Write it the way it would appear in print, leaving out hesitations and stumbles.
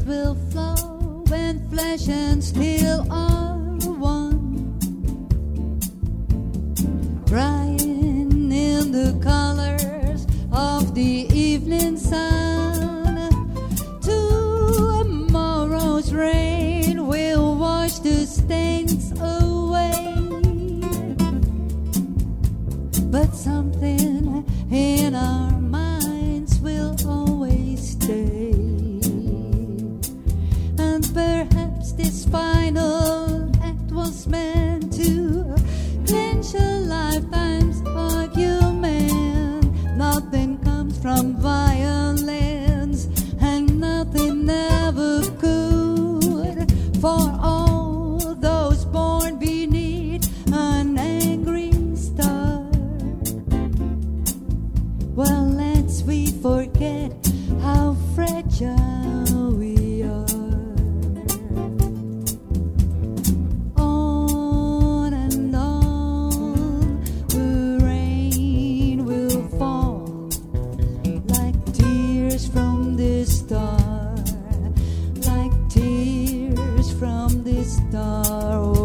will flow when flesh and steel are one, crying in the colors of the evening sun. Tomorrow's rain will wash the stains away, but something in our minds will always stay. And perhaps this final act was meant to clinch a lifetime's argument. Nothing comes from violence, and nothing ever could. For all those born beneath an angry star, well, let's we forget how fragile we are. On and on, the rain will fall like tears from the star, like tears from the star.